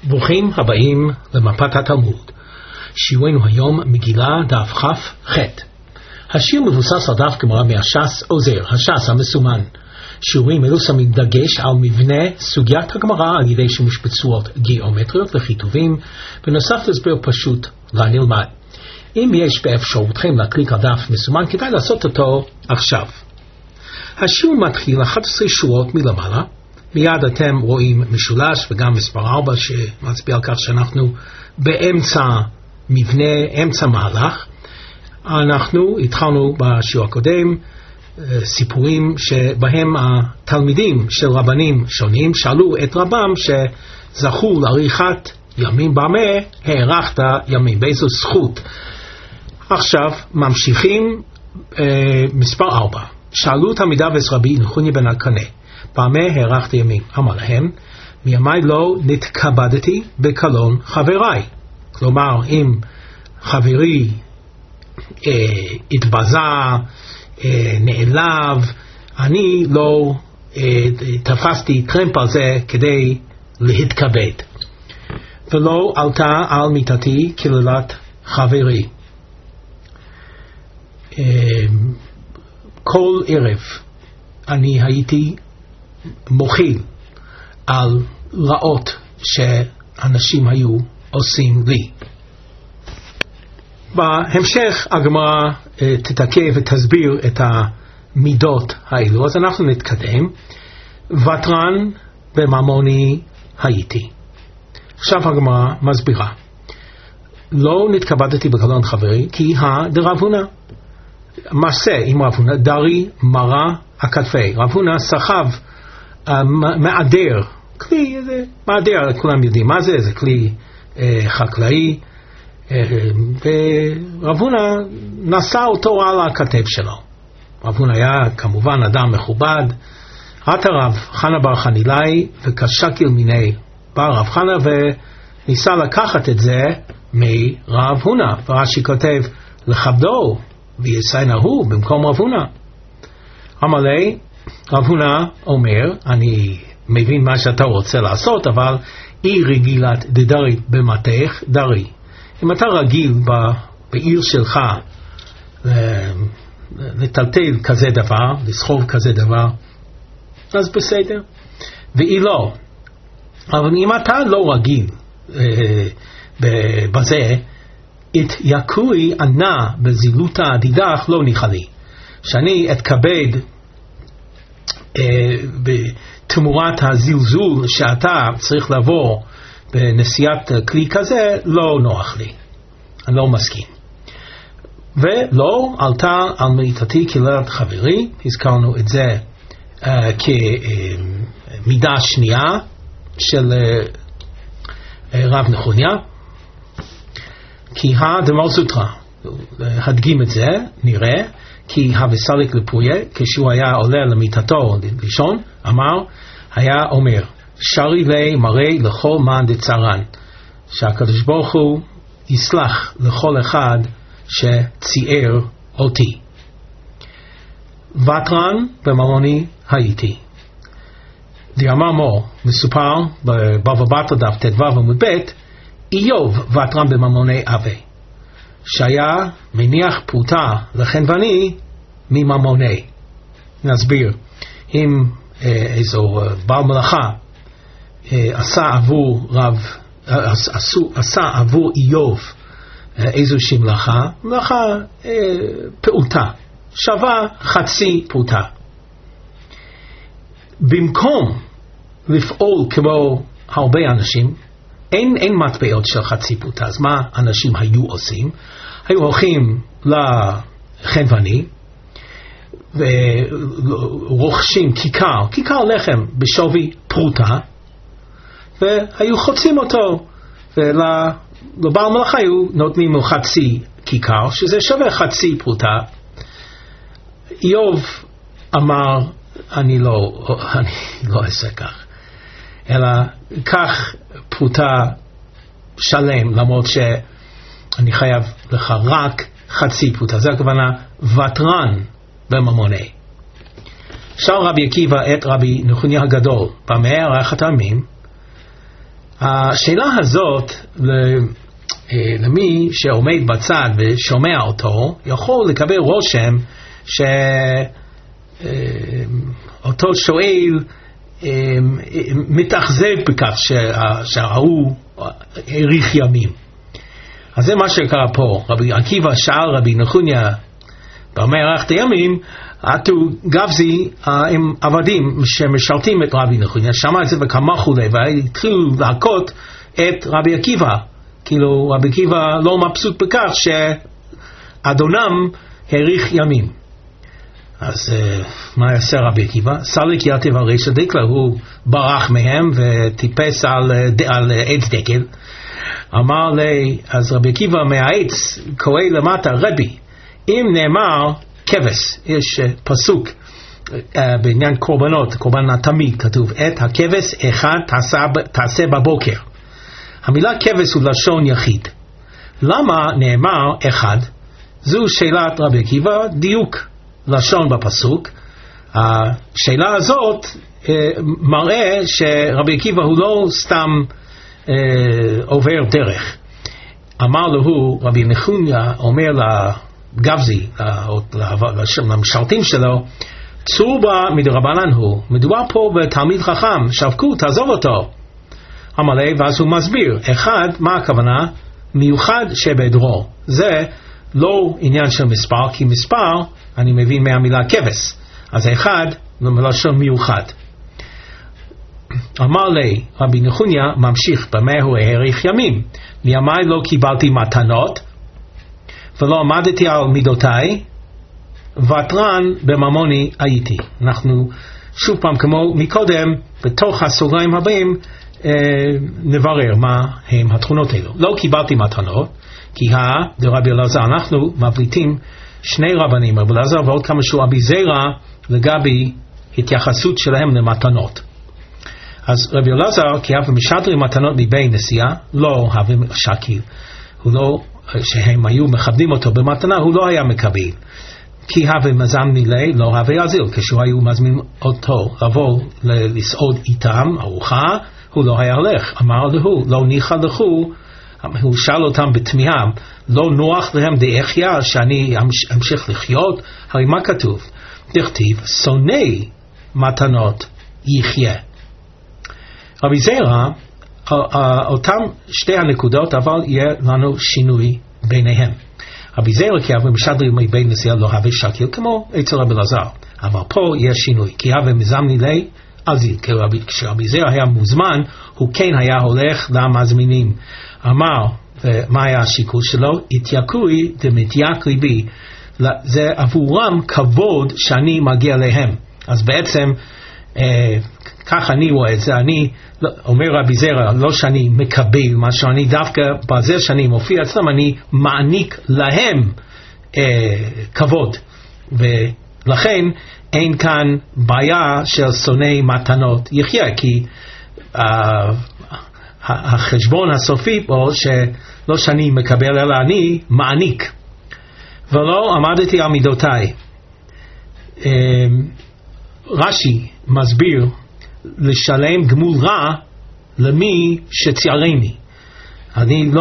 ברוכים הבאים למפת התלמוד. שיעורנו היום מגילה דף כ"ח. השיר מבוסס על דף גמרא מהש"ס עוזר, הש"ס המסומן. שיעורים אלו שמים דגש על מבנה סוגיית הגמרא על ידי שימוש בצורות גיאומטריות וכיתובים, בנוסף להסבר פשוט לנלמד. אם יש באפשרותכם להקליק על דף מסומן, כדאי לעשות אותו עכשיו. השיעור מתחיל 11 שורות מלמעלה. מיד אתם רואים משולש וגם מספר 4 שמצביע על כך שאנחנו באמצע מבנה, אמצע מהלך. אנחנו התחלנו בשיעור הקודם סיפורים שבהם התלמידים של רבנים שונים שאלו את רבם שזכו לעריכת ימים במה הארכת ימים, באיזו זכות. עכשיו ממשיכים מספר 4. שאלו תלמידיו את רבי נחוניה בן הקנה, במה הארכת ימים? אמר להם, מימי לא נתכבדתי בקלון חבריי. כלומר, אם חברי התבזה, נעלב, אני לא תפסתי טרמפ על זה כדי להתכבד. ולא עלתה על מיטתי קללת חברי. כל ערב אני הייתי מוחיל על רעות שאנשים היו עושים לי. בהמשך הגמרא תתעכב ותסביר את המידות האלו, אז אנחנו נתקדם. ותרן בממוני הייתי. עכשיו הגמרא מסבירה. לא נתכבדתי בקלון חברי כי דרב הונא. מעשה עם רב הונא, דרי מרה הכתפי. רב הונא סחב מעדר, כלי, מעדר, כולם יודעים מה זה, זה כלי חקלאי, ורב הונא נשא אותו על הכתף שלו. רב הונא היה כמובן אדם מכובד. ראת רב חנא בר חנילאי וקשקיל מיני בר רב חנא, וניסה לקחת את זה מרב הונא, ורש"י כותב לכבדו ויסיינו במקום רב הונא. אמר לי, רב הונא אומר, אני מבין מה שאתה רוצה לעשות, אבל אי רגילת דדרי במתך דרי. אם אתה רגיל בעיר שלך לטלטל כזה דבר, לסחוב כזה דבר, אז בסדר. ואי לא. אבל אם אתה לא רגיל בזה, את יקוי ענה בזילותא דידך לא ניחלי. שאני אתכבד בתמורת הזלזול שאתה צריך לבוא בנסיעת כלי כזה, לא נוח לי. אני לא מסכים. ולא עלתה על מיטתי קללת חברי, הזכרנו את זה כמידה שנייה של רב נחוניה, כי הדמר סוטרה, הדגים את זה, נראה, כי הווסליק לפויה, כשהוא היה עולה למיטתו לישון, אמר, היה אומר, שרי לי מראה לכל מן דצרן, שהקדוש ברוך הוא יסלח לכל אחד שציער אותי. ותרן בממוני הייתי. דיאמר מו, מסופר בבבא בתרא דף ט"ו עמוד ב', איוב ותרן בממוני אבי, שהיה מניח פרוטה לחנווני מממוני. נסביר, אם איזו בעל מלאכה עשה עבור איוב איזושהי מלאכה פעוטה, שווה חצי פרוטה. במקום לפעול כמו הרבה אנשים, אין מטבעות של חצי פרוטה, אז מה אנשים היו עושים? היו הולכים לחנווני ורוכשים כיכר לחם בשווי פרוטה, והיו חוצים אותו, ולבעל מלאכה היו נותנים לו חצי כיכר, שזה שווה חצי פרוטה. איוב אמר, אני לא אעשה כך, אלא כך פרוטה שלם, למרות שאני חייב לך רק חצי פרוטה. זה הכוונה ותרן בממוני. שאל רבי עקיבא את רבי נחוניה הגדול, במה הארכת ימים? השאלה הזאת למי שעומד בצד ושומע אותו יכול לקבל רושם שאותו שואל מתאכזב בכך שההוא האריך ימים. אז זה מה שקרה פה. רבי עקיבא שאל רבי נחוניה, במה הארכת ימים? עטו גבזי עם עבדים שמשרתים את רבי נחוניה, שמע את זה וקמחו לב, והתחילו להכות את רבי עקיבא. כאילו רבי עקיבא לא מבסוט בכך שאדונם האריך ימים. אז מה יעשה רבי עקיבא? סליק יתיב על רישא דקלה, הוא ברח מהם וטיפס על עץ דקל. אמר לי, אז רבי עקיבא מהעץ קורא למטה, רבי, אם נאמר כבש, יש פסוק בעניין קורבנות, קורבן התמיד, כתוב, את הכבש אחד תעשה בבוקר. המילה כבש הוא לשון יחיד. למה נאמר אחד? זו שאלת רבי עקיבא, דיוק לשון בפסוק. השאלה הזאת מראה שרבי עקיבא הוא לא סתם עובר דרך. אמר לו רבי נחוניה, אומר לגבזי, למשרתים שלו, צורבה מדרבנן הוא, מדובר פה בתלמיד חכם, שבקו, תעזוב אותו. אמר לי, ואז הוא מסביר, אחד, מה הכוונה? מיוחד שבדרו. זה לא עניין של מספר, כי מספר אני מבין מהמילה כבש, אז אחד מלשון מיוחד. אמר לי רבי נחוניה, ממשיך, במה הוא האריך ימים? מימי לא קיבלתי מתנות ולא עמדתי על מידותיי, ותרן בממוני הייתי. אנחנו שוב פעם כמו מקודם, בתוך הסוגריים הבאים נברר מה הם התכונות האלו. לא קיבלתי מתנות, כי דרבי אלעזר, אנחנו מבליטים שני רבנים, רבי אלעזר ועוד כמה שהוא אבי זרע, לגבי התייחסות שלהם למתנות. אז רבי אלעזר, כי אף משדרים מתנות מבי נשיאה, לא אוהבים שקיל. הוא לא, שהם היו מכבדים אותו במתנה, הוא לא היה מקבל. כי הווה מזמני לי, לא הווה יזיל. כשהוא היו מזמין אותו לבוא לסעוד איתם, ארוחה, הוא לא היה הולך. אמר לו, לא ניחא לכו, הוא שאל אותם בתמיהה, לא נוח להם דאחיה שאני אמשיך לחיות? הרי מה כתוב? דכתיב, שונא מתנות יחיה. רבי זרע, אותם שתי הנקודות, אבל יהיה לנו שינוי ביניהם. רבי זרע, כי אבא משדרים מבין נשיאה לא הווה שקיל, כמו אצל רבי אלעזר. אבל פה יהיה שינוי, כי אבא מזמני לי, אז כשרבי זרע היה מוזמן, הוא כן היה הולך למזמינים. אמר, ומה היה השיקול שלו? התייקרי דמתייקרי בי, זה עבורם כבוד שאני מגיע להם. אז בעצם, כך אני רואה את זה, אני אומר רבי זרע, לא שאני מקבל משהו, אני דווקא בזה שאני מופיע אצלם, אני מעניק להם כבוד, ולכן אין כאן בעיה של שונא מתנות יחיה, כי החשבון הסופי פה שלא שאני מקבל אלא אני מעניק, ולא עמדתי על מידותיי. רש"י מסביר לשלם גמול רע למי שציירני. אני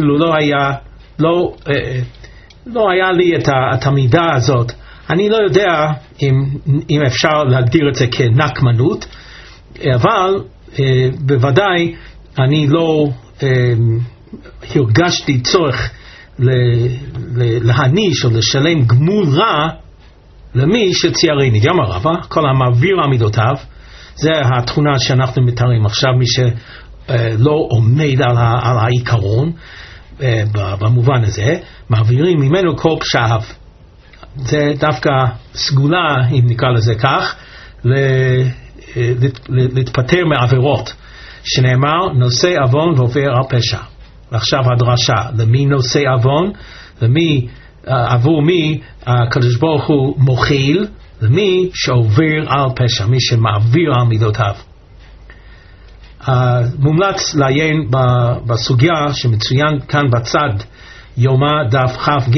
לא היה לי את המידה הזאת. אני לא יודע אם אפשר להגדיר את זה כנקמנות, אבל בוודאי אני לא הרגשתי צורך להעניש או לשלם גמול רע למי שציירני. גם הרבה, כל המעביר עמידותיו, זה התכונה שאנחנו מתארים עכשיו, מי שלא עומד על העיקרון, במובן הזה, מעבירים ממנו כל פשעיו. זה דווקא סגולה, אם נקרא לזה כך, להתפטר מעבירות, שנאמר נושא עוון ועובר על פשע. ועכשיו הדרשה, למי נושא עוון, עבור מי הקדוש ברוך הוא מוכיל, למי שעובר על פשע, מי שמעביר על מידותיו. מומלץ לעיין בסוגיה שמצוין כאן בצד, יומא דף כ"ג,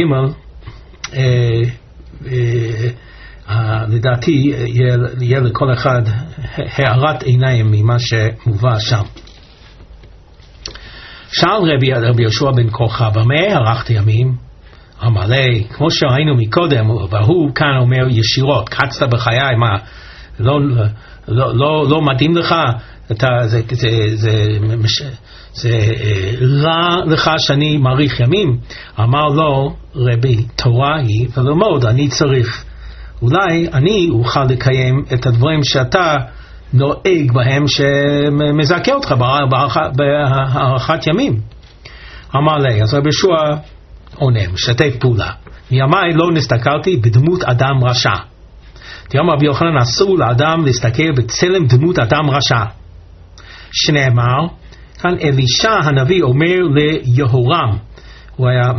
לדעתי יהיה לכל אחד הערת עיניים ממה שמובא שם. שאל רבי יהושע בן כוכבא, במה הארכת ימים? אמר לי, כמו שראינו מקודם, והוא כאן אומר ישירות, קצת בחיי, מה, לא מתאים לך? זה רע לך שאני מאריך ימים? אמר לו, רבי, תורה היא וללמוד, אני צריך. אולי אני אוכל לקיים את הדברים שאתה נוהג בהם שמזכה אותך בהארכת ימים. אמר לי, אז רבי יהושע עונה, משתף פעולה. מימיי לא נסתכלתי בדמות אדם רשע. תיאמר רבי יוחנן, אסור לאדם להסתכל בצלם דמות אדם רשע. שנאמר, כאן אלישע הנביא אומר ליהורם, הוא היה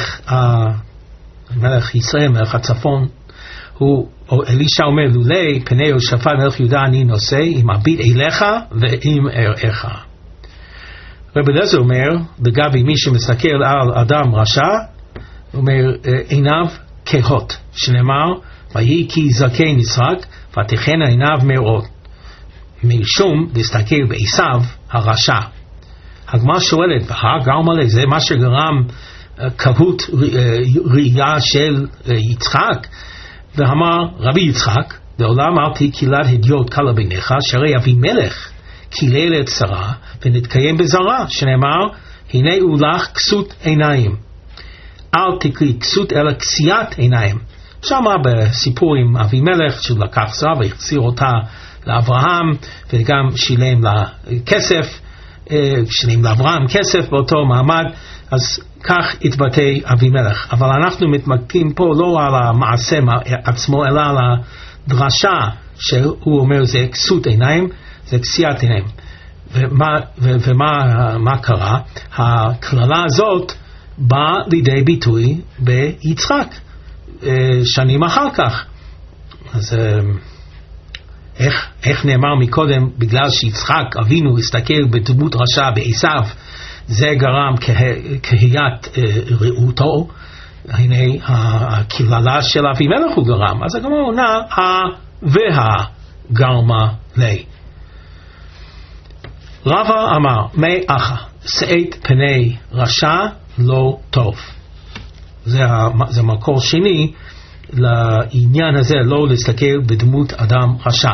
מלך ישראל, מלך הצפון, אלישע אומר, לולי פני יהושפט מלך יהודה אני נושא, אם אביט אליך ועם אראך. רבי אליעזר אומר, לגבי מי שמסתכל על אדם רשע, הוא אומר, עיניו כהות, שנאמר, ויהי כי זקן יצחק, ותכנה עיניו מראות. משום להסתכל בעשיו הרשע. הגמרא שואלת, גרם עלי, זה מה שגרם קהות ראייה של יצחק? ואמר רבי יצחק, לעולם אל תקילת הדיוט קלה בעיניך, שהרי אבימלך קילל את שרה ונתקיים בזרה, שנאמר, הנה הוא לך כסות עיניים. אל תקלי כסות אלא כסיית עיניים. שמה בסיפור עם אבימלך שהוא לקח שרה והחזיר אותה לאברהם, וגם שילם לה כסף, שילם לאברהם כסף באותו מעמד, אז כך התבטא אבימלך. אבל אנחנו מתמקדים פה לא על המעשה עצמו, אלא על הדרשה שהוא אומר זה כסות עיניים, זה כסיית עיניים. ומה קרה? הכללה הזאת באה לידי ביטוי ביצחק שנים אחר כך. אז איך נאמר מקודם, בגלל שיצחק אבינו הסתכל בדמות רשע בעשיו, זה גרם קהיית רעותו, הנה הקללה של אבימלך הוא גרם. אז הגמרא עונה גרמה לי. רבא אמר, מי אחא, שאת פני רשע לא טוב. זה מקור שני לעניין הזה, לא להסתכל בדמות אדם רשע.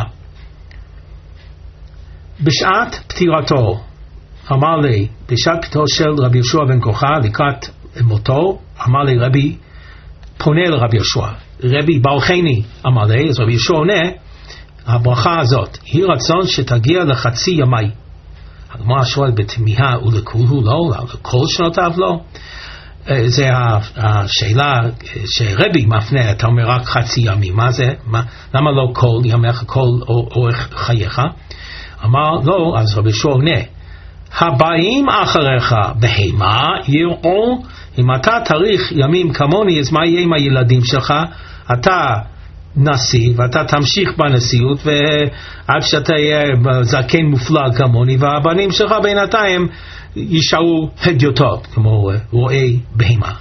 בשעת פטירתו, אמר לי, בשעת פטירתו של רבי יהושע בן כוכבא לקראת מותו, אמר לי רבי, פונה לרבי יהושע, רבי ברכני, אמר לי, אז רבי יהושע עונה, הברכה הזאת, היא רצון שתגיע לחצי ימי. הגמרא שואלת בתמיהה, ולכולו לא, לכל שנותיו לא. זה השאלה שרבי מפנה, אתה אומר רק חצי ימים, מה זה? למה לא כל ימיך, כל אורך חייך? אמר לא, אז רבי יהושע עונה, הבאים אחריך בהמה יראו, אם אתה תאריך ימים כמוני, אז מה יהיה עם הילדים שלך? אתה נשיא ואתה תמשיך בנשיאות ועד שאתה יהיה זקן מופלג כמוני, והבנים שלך בינתיים יישארו הדיוטות כמו רועי בהמה.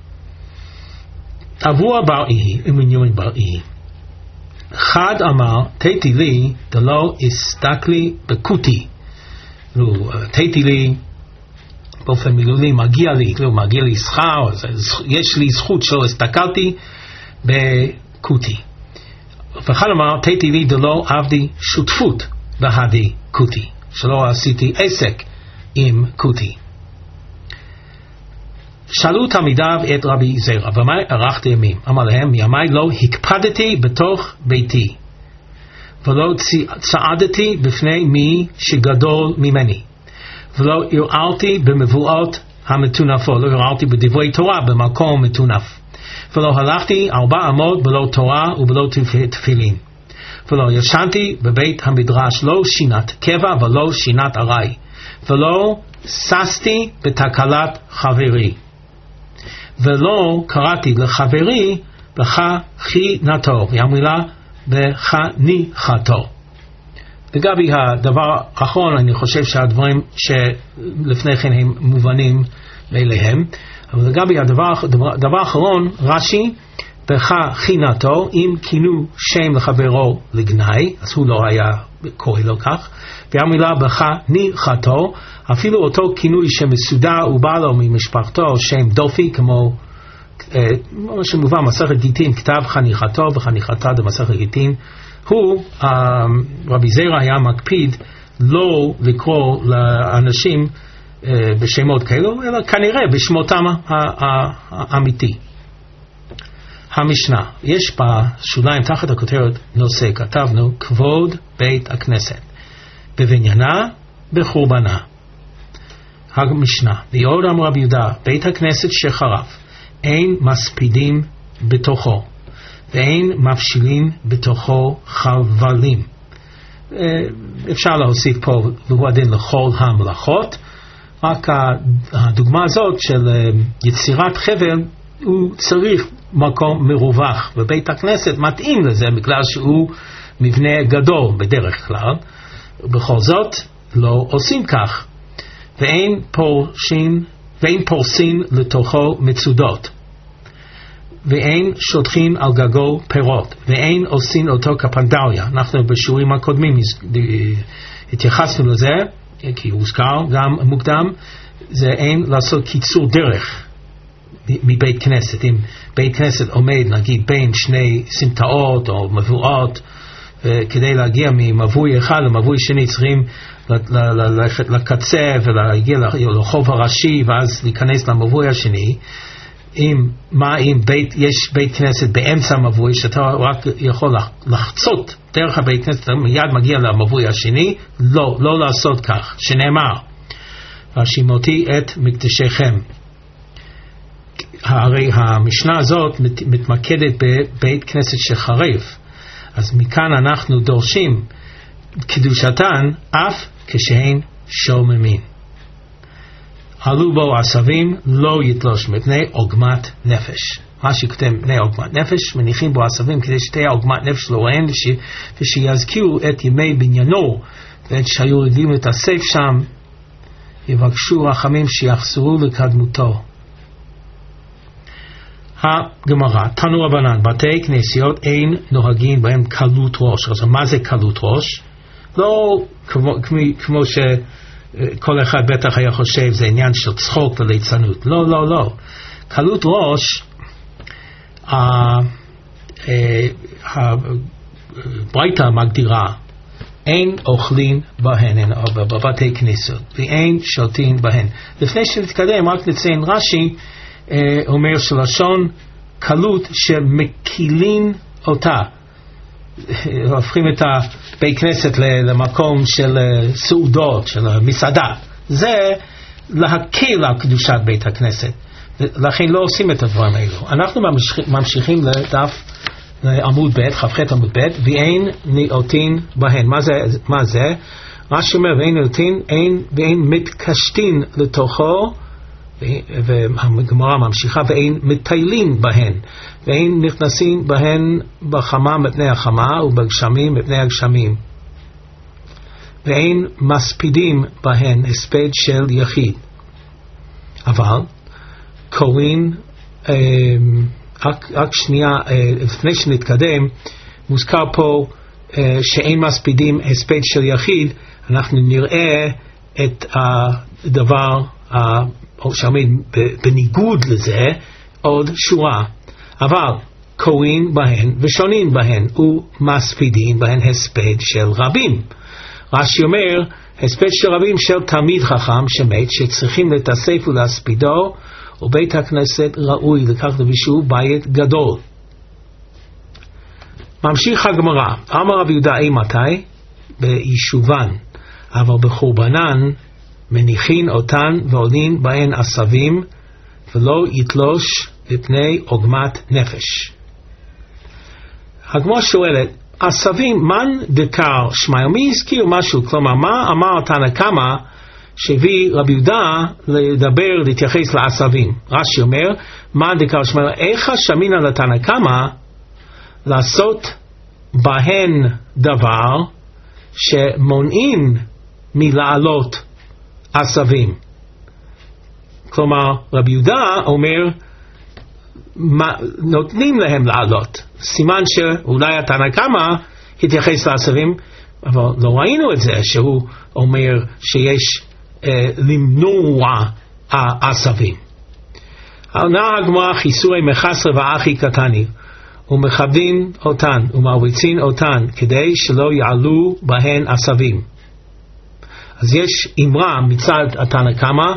אבוה בראי, אמניון בראי, חד אמר תיתי לי דלא הסתכלי בקוטי, תיתי לי באופן מילולי מגיע לי שכר, יש לי זכות שלא הסתכלתי בקוטי. ואחד אמר תיתי לי דלא עבדי שותפות בהדי קוטי, שלא עשיתי עסק עם קוטי. שאלו תלמידיו את רבי זרע, ומה ארכת ימים? אמר להם, מימי לא הקפדתי בתוך ביתי, ולא צעדתי בפני מי שגדול ממני, ולא הרעלתי במבואות המטונפות, לא הרעלתי בדברי תורה במקום מטונף, ולא הלכתי 4 אמות בלא תורה ובלא תפילין, ולא ישנתי בבית המדרש, לא שינת קבע ולא שינת ארעי, ולא ססתי בתקלת חברי, ולא קראתי לחברי בחנינתו, והמילה בחניכתו. לגבי הדבר האחרון, אני חושב שהדברים שלפני כן הם מובנים מאליהם, אבל לגבי הדבר האחרון, רש"י בחינתו, אם כינו שם לחברו לגנאי, אז הוא לא היה קורא לו כך, והמילה בחניכתו, אפילו אותו כינוי שמסודר ובא לו ממשפחתו, שם דופי, כמו שמובא מסכת גיטין, כתב חניכתו וחניכתה במסכת גיטין, הוא, רבי זירא היה מקפיד לא לקרוא לאנשים בשמות כאלו, אלא כנראה בשמותם האמיתי. המשנה, יש בשוליים תחת הכותרת נושא, כתבנו כבוד בית הכנסת, בבניינה, בחורבנה. המשנה, ועוד אמר רבי יהודה, בית הכנסת שחרב, אין מספידים בתוכו, ואין מפשילים בתוכו חבלים. אפשר להוסיף פה והוא הדין לכל המלאכות, רק הדוגמה הזאת של יצירת חבל, הוא צריך מקום מרווח, ובית הכנסת מתאים לזה בגלל שהוא מבנה גדול בדרך כלל. בכל זאת לא עושים כך, ואין פורסין לתוכו מצודות, ואין שוטחין על גגו פירות, ואין עושים אותו כפנדריה. אנחנו בשיעורים הקודמים התייחסנו לזה, כי הוא הוזכר גם מוקדם, זה אין לעשות קיצור דרך מבית כנסת. אם בית כנסת עומד נגיד בין שני סמטאות או מבואות, כדי להגיע ממבוי אחד למבוי שני צריכים ללכת לקצה ולהגיע לחוב הראשי ואז להיכנס למבוי השני. אם יש בית כנסת באמצע המבוי שאתה רק יכול לחצות דרך הבית כנסת, אתה מיד מגיע למבוי השני, לא לעשות כך, שנאמר והשימותי את מקדשכם. הרי המשנה הזאת מתמקדת בבית כנסת שחרב, אז מכאן אנחנו דורשים קדושתן אף כשהן שוממין. עלו בו עשבים לא יתלוש מפני עוגמת נפש. מה שכתב מפני עוגמת נפש, מניחים בו עשבים כדי שתהיה עוגמת נפש לוראין ושיזכירו את ימי בניינו ואת שהיו רגילים להתאסף שם, יבקשו רחמים שיחזרו לקדמותו. הגמרא, תנו רבנן, בתי כנסיות אין נוהגים בהם קלות ראש. אז מה זה קלות ראש? לא כמו שכל אחד בטח היה חושב זה עניין של צחוק וליצנות. לא. קלות ראש, הברייתא מגדירה, אין אוכלים בהן, בבתי כנסיות, ואין שותים בהן. לפני שנתקדם, רק נציין רש"י, אומר שלשון קלות שמקילין אותה, הופכים את הבית כנסת למקום של סעודות, של מסעדה, זה להקל על קדושת בית הכנסת, לכן לא עושים את הדברים האלו. אנחנו ממשיכים לדף עמוד ב', כ"ח עמוד ב', ואין נאותין בהן. מה זה? רש"י אומר ואין נאותין, ואין מתקשטין לתוכו, והגמרא ממשיכה, ואין מטיילין בהן, ואין נכנסים בהן בחמה מפני החמה ובגשמים מפני הגשמים, ואין מספידים בהן הספד של יחיד. אבל קוראים רק שנייה לפני שנתקדם, מוזכר פה שאין מספידים הספד של יחיד. אנחנו נראה את הדבר שעומד בניגוד לזה עוד שורה. אבל קוראים בהן ושונים בהן ומספידים בהן הספד של רבים. רש"י אומר הספד של רבים של תלמיד חכם שמת, שצריכים להתאסף ולהספידו, ובית הכנסת ראוי לכך שהוא בית גדול. ממשיך הגמרא, אמר רבי יהודה מתי? ביישובן, אבל בחורבנן מניחין אותן ועולין בהן עשבים, ולא יתלוש מפני עוגמת נפש. הגמרא שואלת, עשבים, מן דקר שמעיה? מי הזכיר משהו? כלומר, מה אמר תנא קמא שהביא רבי יהודה להתייחס לעשבים? רש"י אומר, מן דקר שמעיה, איך שמינא לתנא קמא לעשות בהן דבר שמונעים מלעלות עשבים? כלומר, רבי יהודה אומר נותנים להם לעלות. סימן שאולי התנא קמא התייחס לעשבים, אבל לא ראינו את זה, שהוא אומר שיש למנוע העשבים. עונה הגמרא חיסורי מחסר ואחי קטני, ומכבדים אותן ומרביצים אותן כדי שלא יעלו בהן עשבים. אז יש אמרה מצד התנא קמא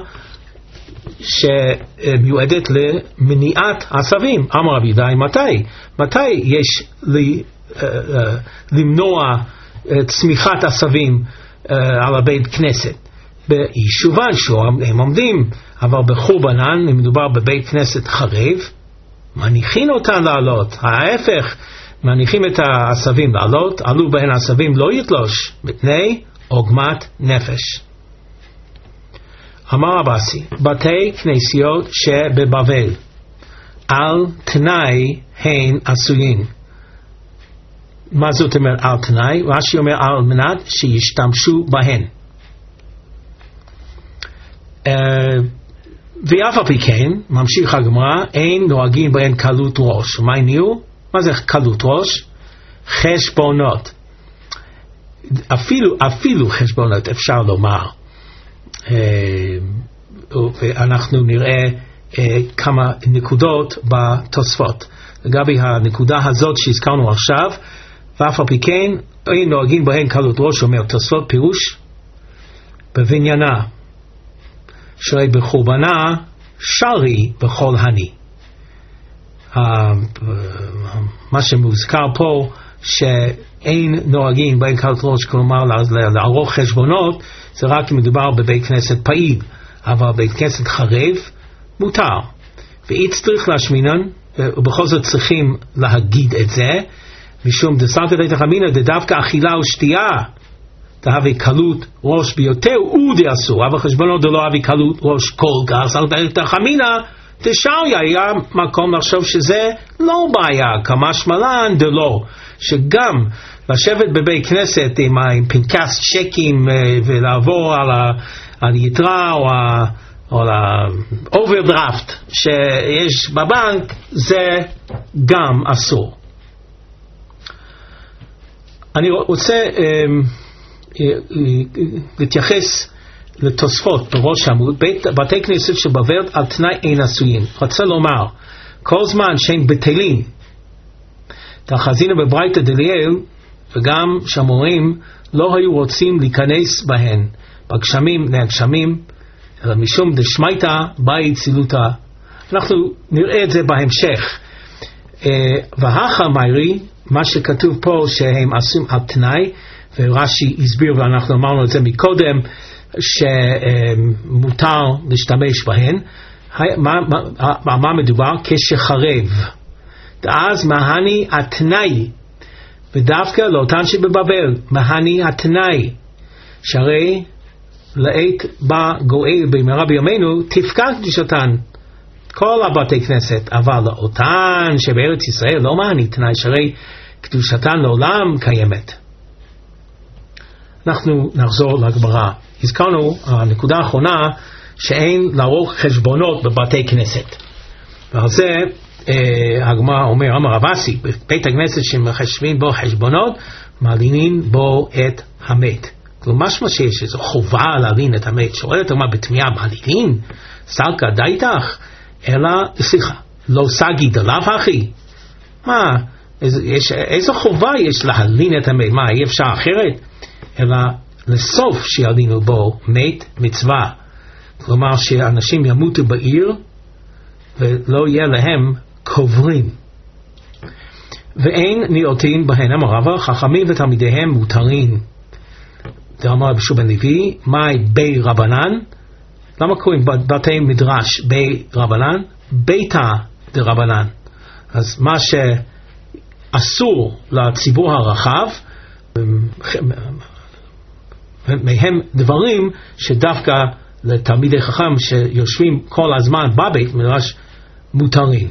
שמיועדת למניעת עשבים. אמר רבי יהודה, מתי יש למנוע צמיחת עשבים על הבית כנסת? בישובן שהם עומדים, אבל בחורבנן, אם מדובר בבית כנסת חרב, מניחים אותן לעלות. ההפך, מניחים את העשבים לעלות, עלו בהן עשבים לא יתלוש, מפני עוגמת נפש. אמר אבסי, בתי כנסיות שבבבל על תנאי הן עשויים. מה זאת אומרת על תנאי? רש"י אומר על מנת שישתמשו בהן. ואף על פי כן, ממשיך הגמרא, אין נוהגים בהן קלות ראש. מה העניין? מה זה קלות ראש? חשבונות. אפילו חשבונות אפשר לומר. ואנחנו נראה כמה נקודות בתוספות. לגבי הנקודה הזאת שהזכרנו עכשיו, ואף על פי כן, אין נוהגים בהן קלות ראש, אומר תוספות פירוש, בבניינה. שרי בחורבנה שרי בכל הני. מה שמוזכר פה שאין נוהגים בהן קלות ראש, כלומר לערוך חשבונות, זה רק אם מדובר בבית כנסת פעיל, אבל בית כנסת חרב מותר. ואי צריך להשמינן, ובכל זאת צריכים להגיד את זה, משום דסלקא דתך אמינא דווקא אכילה ושתייה תהווה קלות ראש ביותר ודאסור, אבל חשבונות דלא הווה קלות ראש כל כך. סלקא דתך אמינא דשאריה, היה מקום לחשוב שזה לא בעיה, כמשמע לן דלא, שגם לשבת בבית כנסת עם פנקס צ'קים ולעבור על יתרה או על האוברדרפט שיש בבנק, זה גם אסור. אני רוצה להתייחס לתוספות בראש עמוד, בתי כנסת שבבל על תנאי אין עשויים. רוצה לומר, כל זמן שהם בטלים, תחזינו בברייתא דליאל, וגם שהמורים לא היו רוצים להיכנס בהן, בגשמים מהגשמים, אלא משום דשמייתא באי צילותא. אנחנו נראה את זה בהמשך. והאחר מיירי, מה שכתוב פה שהם עושים על תנאי, ורש"י הסביר ואנחנו אמרנו את זה מקודם, שמותר להשתמש בהן. מה מדובר? כשחרב. אז מהני התנאי, ודווקא לאותן שבבבל, מהני התנאי, שהרי לעת בא גואל במהרה בימינו, תפקע קדושתן כל הבתי כנסת, אבל לאותן שבארץ ישראל לא מהני תנאי, שהרי קדושתן לעולם קיימת. אנחנו נחזור לגמרא. הזכרנו הנקודה האחרונה שאין לערוך חשבונות בבתי כנסת, ועל זה הגמרא אומר, אמר רב אסי, בית הכנסת שמחשבים בו חשבונות, מעלינים בו את המת. כלומר, משמע שיש איזו חובה להלין את המת. שואלת הגמרא בתמיהה, מעלינים? סלקא דייתך? אלא, סליחה, לא סגי דלאו אחי? מה, איזו חובה יש להלין את המת? מה, אי אפשר אחרת? אלא לסוף שילינו בו מת מצווה. כלומר, שאנשים ימותו בעיר, ולא יהיה להם קוברים. ואין נאותים בהן, אמר רבא, חכמים ותלמידיהם מותרים. דאמר בשוב בן לוי, מאי בי רבנן? למה קוראים בתי מדרש בי רבנן? ביתא דרבנן. אז מה שאסור לציבור הרחב, מהם דברים שדווקא לתלמידי חכם שיושבים כל הזמן בבית מדרש מותרים.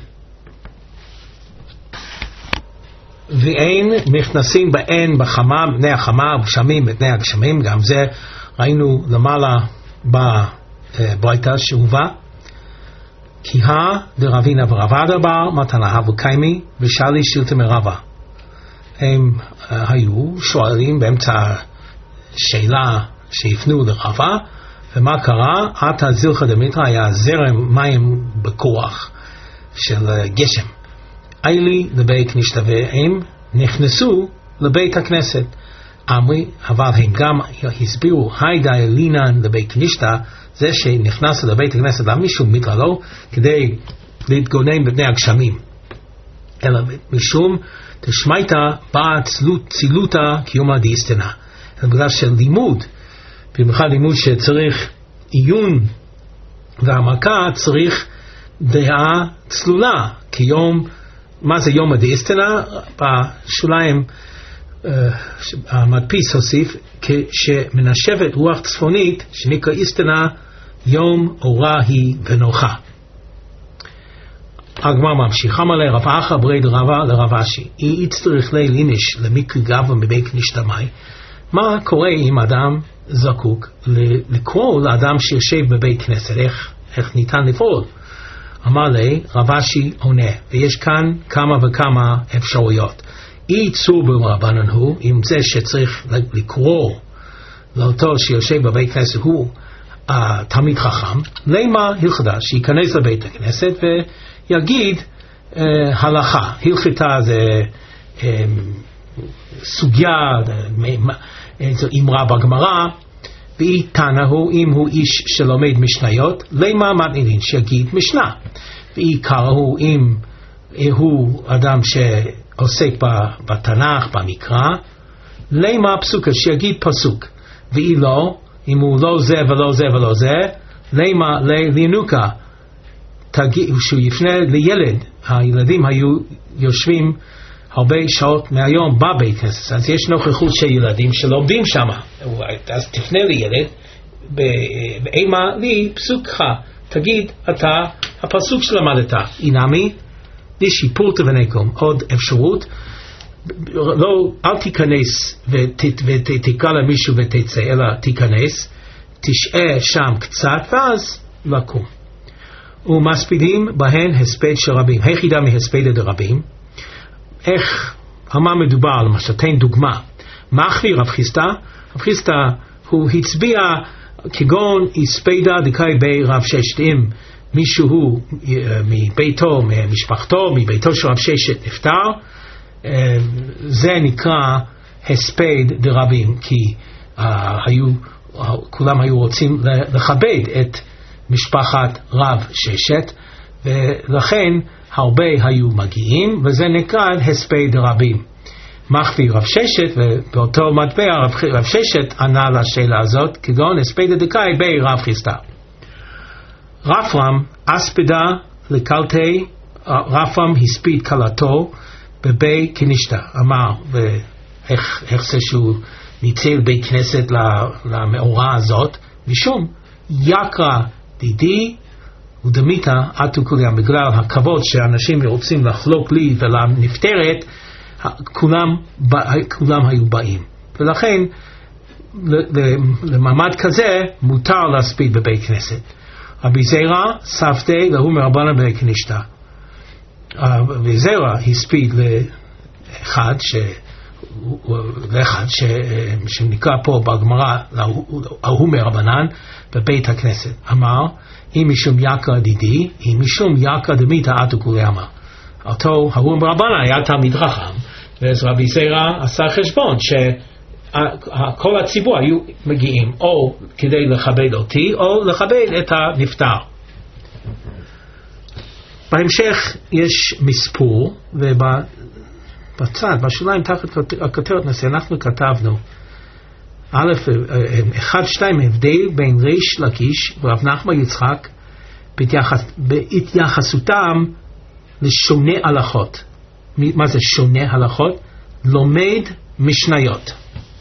ואין נכנסים בהן בחמה בני החמה ובשמים בני הגשמים. גם זה ראינו למעלה בברייתא שהובא. כיהה דרבינה ורבא דבר מתנה וקיימי ושאלי שילתה מרבא. הם היו שואלים באמצע שאלה שהפנו לרבא, ומה קרה? עתה זילחא דמיתרא, היה זרם מים בכוח של גשם. איילי לבית כנישתא, והם נכנסו לבית הכנסת. אמרי, אבל הם גם הסבירו, היידה אלינן לבית כנישתא, זה שנכנס לבית הכנסת, למה משום מיתרא לא? כדי להתגונן בפני הגשמים. אלא משום תשמייתא באה צילותא קיומא דאיסתנא. בגלל של לימוד, במיוחד לימוד שצריך עיון והעמקה, צריך דעה צלולה, כיום, מה זה יומא דאיסתנא? בשוליים המדפיס הוסיף, כשמנשבת רוח צפונית שנקרא איסתנא, יום אורה היא ונוחה. הגמרא ממשיכה מלא, רב אחא ברי דרבא לרב אשי, אי יצטרך ליל איניש למקרי גברא מבית כנישתא מאי. מה קורה אם אדם זקוק לקרוא לאדם שיושב בבית כנסת? איך ניתן לפעול? אמר לי, רב אשי עונה, ויש כאן כמה וכמה אפשרויות. אי צור ברבנן הוא, אם זה שצריך לקרוא לאותו שיושב בבית כנסת הוא תלמיד חכם, למה הלכתה שייכנס לבית הכנסת ויגיד הלכה. הלכתה זה סוגיה, זו אמרה בגמרא, ואי תנא הוא, אם הוא איש שלומד משניות, למה מתנילין שיגיד משנה. ואי קרא הוא, אם הוא אדם שעוסק בתנ"ך, במקרא, למה פסוקה שיגיד פסוק. ואי לא, אם הוא לא זה ולא זה ולא זה, למה לינוקה, שהוא יפנה לילד. הילדים היו יושבים הרבה שעות מהיום בבית כנסת, אז יש נוכחות של ילדים שלומדים שם, אז תפנה לילד ואימה לי פסוקך, תגיד אתה הפסוק שלמדת. אינמי לשיפורתא ונקום, עוד אפשרות, לא, אל תיכנס ותקרא למישהו ותצא, אלא תיכנס, תשעה שם קצת ואז לקום. ומספידים בהן הספד של רבים. היחידה מהספד דרבים, איך, על מה מדובר? למשל, תן דוגמה. מחמיר רב חיסדא? רב חיסדא הוא הצביע כגון הספדה דקאי בי רב ששת. אם מישהו מביתו, ממשפחתו, מביתו של רב ששת נפטר, זה נקרא הספד דרבים, כי כולם היו רוצים לכבד את משפחת רב ששת, ולכן הרבה היו מגיעים, וזה נקרא הספד רבים. מחביא רב ששת, ובאותו מטבע רב ששת ענה לשאלה הזאת, כגון הספד דקאי בי רב חיסדא. רפרם אספדה לקלטי, רפרם הספיד קלתו בבי כנישתא. אמר, ואיך זה שהוא ניצל בי כנסת למאורה הזאת, משום יקרא דידי ודמיתא עטו כולם, בגלל הכבוד שאנשים רוצים לחלוק לי ולנפטרת, כולם היו באים. ולכן למעמד כזה מותר להספיד בבית כנסת. רבי זרע ספדי להוא מרבנן בבית כנישתא. רבי זרע הספיד לאחד שנקרא פה בגמרא להוא מרבנן בבית הכנסת. אמר, אם משום יקרא דידי, אם משום יקרא דמיתא עטו כולמה. אותו ההוא מרבנן היה תלמיד חכם, ואז רבי זרע עשה חשבון שכל הציבור היו מגיעים או כדי לכבד אותי או לכבד את הנפטר. בהמשך יש מספור, ובצד, בשוליים תחת הכותרת נושא, אנחנו כתבנו א', 1-2 הבדל בין ריש לקיש ורב נחמן יצחק בהתייחסותם לשונה הלכות. מה זה שונה הלכות? לומד משניות.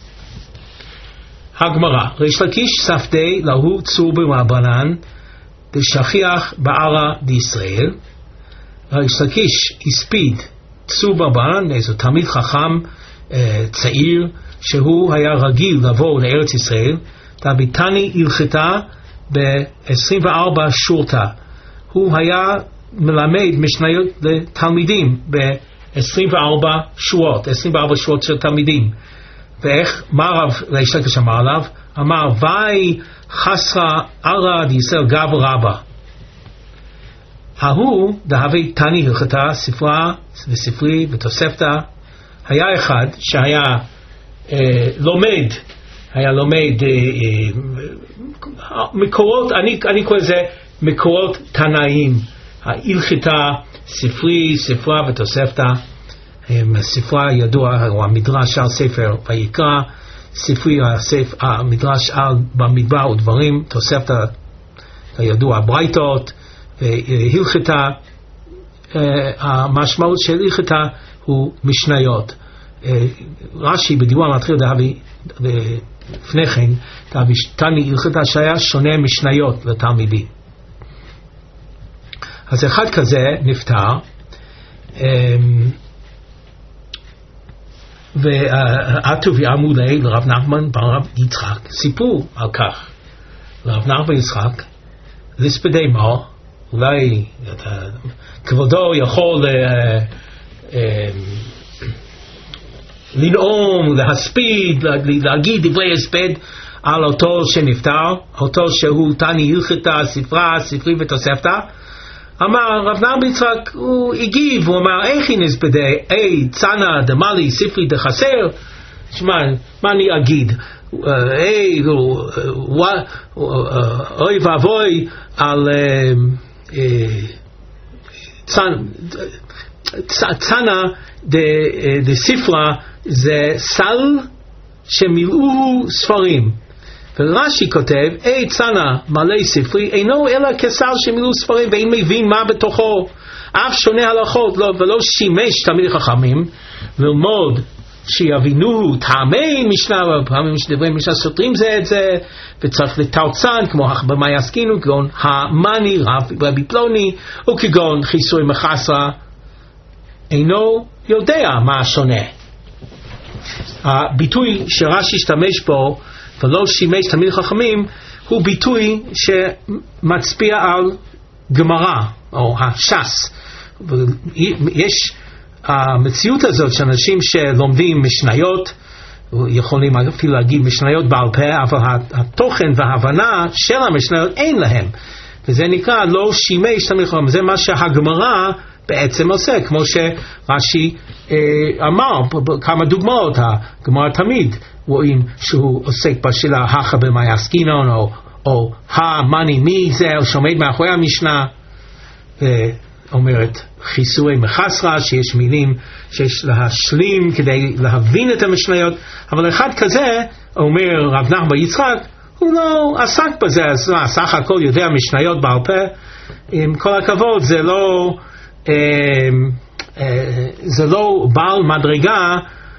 הגמרא, ריש לקיש ספדי להוא צור ברבנן דשכיח בערא דישראל. ריש לקיש הספיד צור ברבנן, איזה תלמיד חכם צעיר שהוא היה רגיל לבוא לארץ ישראל. דביתני הלכתה ב-24 שורתא, הוא היה מלמד משניות לתלמידים ב-24 שבועות, 24 שבועות של תלמידים. ואיך, מה הרב ריש לקיש אמר עליו? אמר, ואי חסרה ערד ישראל גב רבה. ההוא דהבי תני הלכתה, ספרה וספרי ותוספתא. היה אחד שהיה לומד מקורות, אני קורא לזה מקורות תנאיים, ההלכתה, ספרי, ספרה ותוספתא. ספרה ידוע הוא המדרש על ספר ויקרא, ספרי המדרש על במדבר ודברים, תוספתא הידוע ברייתות, והלכתה, המשמעות של הלכתה הוא משניות. רש"י בדיבור מתחיל להביא לפני כן תני הלכתה שהיה שונה משניות לתלמידים. אז אחד כזה נפטר, ועטו ואמרו לרב נחמן בר רב יצחק, סיפור על כך לרב נחמן יצחק, לספדי מו, אולי כבודו יכול לנאום, להספיד, להגיד דברי הספד על אותו שנפטר, אותו שהוא תני הלכתה, ספרה, ספרי ותוספתא. אמר רב נחמן יצחק, הוא הגיב, הוא אמר, איך אין הספדי, צנע דמלי ספרי דחסר, שמע, מה אני אגיד? אוי ואבוי על צנע דספרה זה סל שמילאו ספרים. ורש"י כותב, צנע מלא ספרי אינו אלא כסל שמילאו ספרים ואין מבין מה בתוכו, אף שונה הלכות ולא שימש תלמידי חכמים ללמוד שיבינו טעמי משנה, ופעמים שדברי משנה סותרים זה את זה, וצריך לתרצן כמו במה יעסקינו, כגון המני רבי פלוני, וכגון חיסוי מחסרה, אינו יודע מה השונה. הביטוי שרש"י השתמש בו ולא שימש תלמידי חכמים הוא ביטוי שמצביע על גמרא או הש"ס. יש המציאות הזאת שאנשים שלומדים משניות, יכולים אפילו להגיד משניות בעל פה, אבל התוכן וההבנה של המשניות אין להם, וזה נקרא לא שימש תלמידי חכמים. זה מה שהגמרא בעצם עושה, כמו שרש"י אמר כמה דוגמאות. הגמרא תמיד רואים שהוא עוסק בשאלה הכא במה יעסקינן, או המאני מי זה שעומד מאחורי המשנה, אומרת חיסוי מחסרה, שיש מילים שיש להשלים כדי להבין את המשניות. אבל אחד כזה, אומר רב נחמן יצחק, הוא לא עסק בזה, אז סך הכל יודע משניות בעל פה. עם כל הכבוד, זה לא בעל מדרגה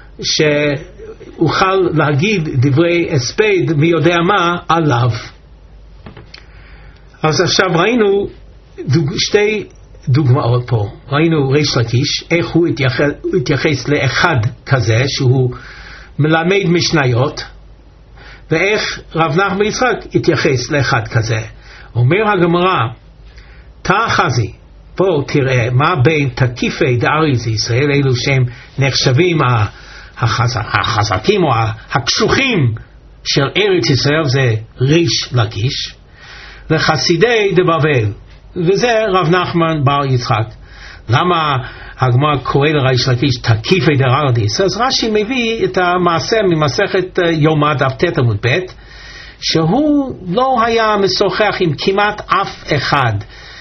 שאוכל להגיד דברי הספד מי יודע מה עליו. אז עכשיו ראינו שתי דוגמאות פה. ראינו ריש לקיש, איך הוא התייחס לאחד כזה שהוא מלמד משניות, ואיך רב נחמן יצחק התייחס לאחד כזה. אומר הגמרא, תחזי, פה תראה מה בין תקיפי דארץ ישראל, אלו שהם נחשבים החזקים או הקשוחים של ארץ ישראל, זה ריש לקיש, לחסידי דבבל, וזה רב נחמן בר יצחק. למה הגמרא קורא לריש לקיש תקיפי דארץ? אז רש"י מביא את המעשה ממסכת יומא דף ט עמוד ב', שהוא לא היה משוחח עם כמעט אף אחד,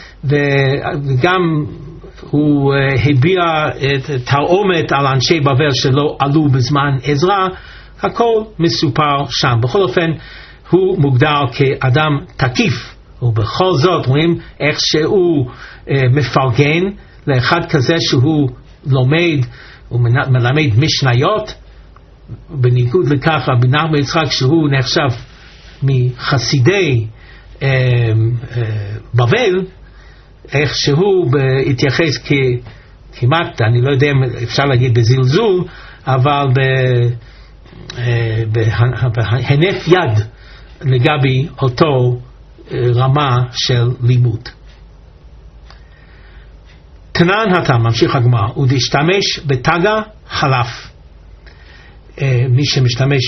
וגם הוא הביע את תרעומת על אנשי בבל שלא עלו בזמן עזרא. הכל מסופר שם. בכל אופן הוא מוגדר כאדם תקיף, ובכל זאת רואים איך שהוא מפרגן לאחד כזה שהוא לומד ומלמד משניות, בניגוד לכך רבי נחמן יצחק שהוא נחשב מחסידי בבל, איך שהוא התייחס כמעט, אני לא יודע אם אפשר להגיד בזלזול, אבל בהינף יד לגבי אותו רמה של לימוד. כנען התם, ממשיך הגמרא, הוא להשתמש בתגה חלף. מי שמשתמש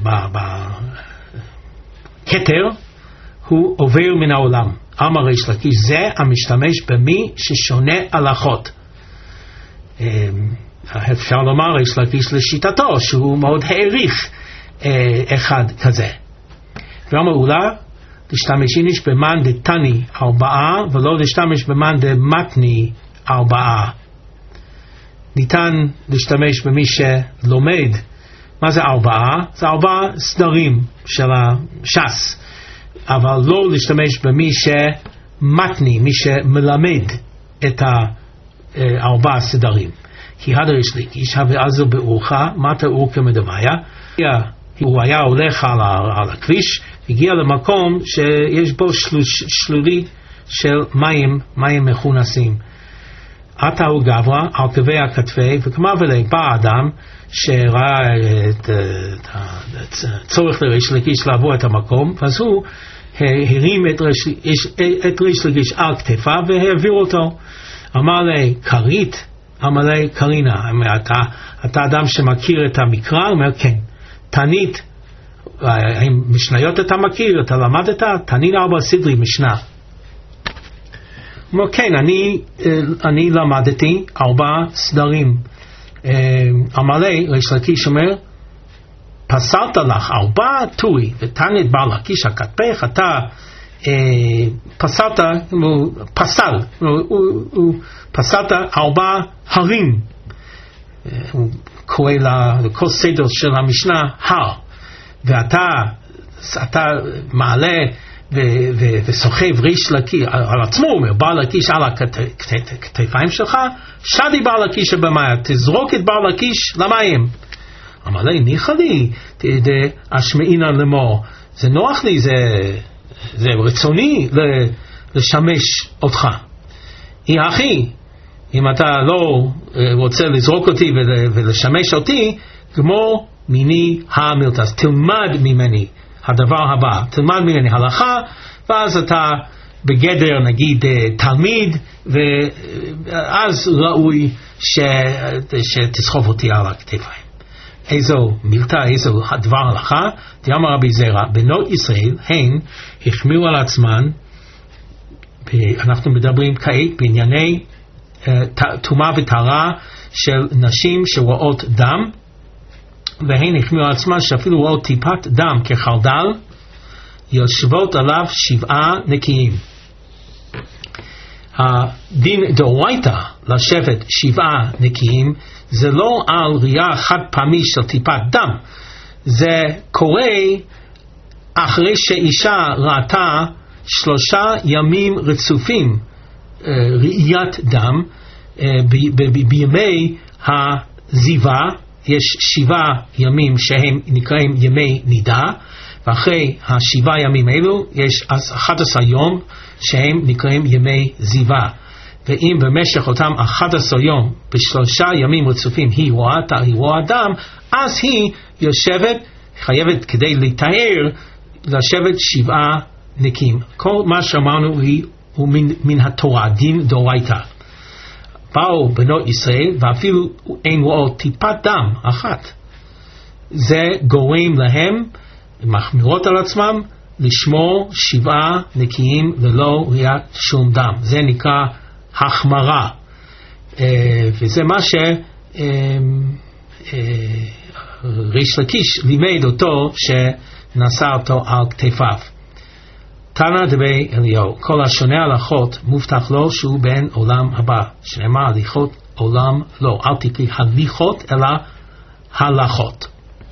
בכתר, הוא עובר מן העולם. אמר ריש לקיש, זה המשתמש במי ששונה הלכות. אפשר לומר ריש לקיש לשיטתו, שהוא מאוד העריך אחד כזה. ואמר אולה, להשתמש איניש במן דתני 4, ולא להשתמש במן דמתני 4. ניתן להשתמש במי שלומד. מה זה 4? זה 4 סדרים של הש"ס. אבל לא להשתמש במי שמתני, מי שמלמד את 4 סדרים. כי הדריש לקיש, ועזו באורחה, מטה אורכה מדוויה, הוא היה הולך על הכביש, הגיע למקום שיש בו שלולית של מים מכונסים. עתה הוא גברה על קווי הכתפי, וכמה ולי בא אדם שראה את הצורך לריש לקיש לעבור את המקום, אז הוא הרים את ריש לקיש על כתפה והעביר אותו. אמר לי כרית, אמר לי קרינה, אתה אדם שמכיר את המקרא? הוא אומר כן. תנית, האם משניות אתה מכיר? אתה למדת? תנית 4 סדרי משנה. הוא אומר כן, אני למדתי 4 סדרים. אמר לי ריש לקיש אומר, פסלת לך 4 טורי ותנית בר לקיש הכתפך, אתה פסלת, הוא פסלת 4 הרים. הוא קורא לכל סדר של המשנה הר, ואתה מעלה וסוחב ריש לקיש על עצמו, אומר בר לקיש על הכתפיים שלך, שדי בר לקיש במים, תזרוק את בר לקיש למים. אמר לי, ניחא לי אשמעינן לאמור, זה נוח לי, זה רצוני לשמש אותך. אחי, אם אתה לא רוצה לזרוק אותי ולשמש אותי, כמו מיני המילתא, תלמד ממני הדבר הבא, תלמד ממני הלכה, ואז אתה בגדר נגיד תלמיד, ואז ראוי שתסחוב אותי על הכתפיים. איזו מילתא, איזו דבר הלכה? דאמר רבי זרע, בנות ישראל הן החמירו על עצמן, אנחנו מדברים כעת בענייני טומאה וטהרה של נשים שרואות דם, והן החמירו על עצמן שאפילו רואות טיפת דם כחרדל, יושבות עליו 7 נקיים. הדין דאורייתא לשבת 7 נקיים, זה לא על ראייה חד פעמי של טיפת דם, זה קורה אחרי שאישה ראתה 3 ימים רצופים ראיית דם. בימי הזיווה יש 7 ימים שהם נקראים ימי נידה, ואחרי 7 ימים אלו יש 11 יום שהם נקראים ימי זיווה. ואם במשך אותם 11 יום, ב3 ימים רצופים היא רואה דם, אז היא יושבת, חייבת כדי לתאר, לשבת 7 נקיים. כל מה שאמרנו הוא מן התורה, דין דאורייתא. באו בנות ישראל, ואפילו אין רואות טיפת דם אחת. זה גורם להם, מחמירות על עצמם, לשמור 7 נקיים ללא ראיית שום דם. זה נקרא החמרה, וזה מה ריש לקיש לימד אותו, שנשא אותו על כתפיו. תנא דבי אליהו, כל השונה הלכות מובטח לו שהוא בן עולם הבא, שנאמר הליכות עולם לא, אל תקריא הליכות אלא הלכות.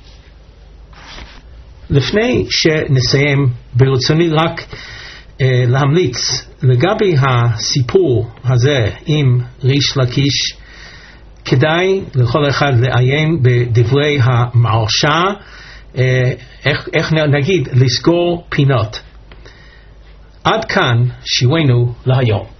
לפני שנסיים, ברצוני רק להמליץ לגבי הסיפור הזה עם ריש לקיש. כדאי לכל אחד לעיין בדברי המהרש"א, איך נגיד לסגור פינות. עד כאן שיעורנו להיום.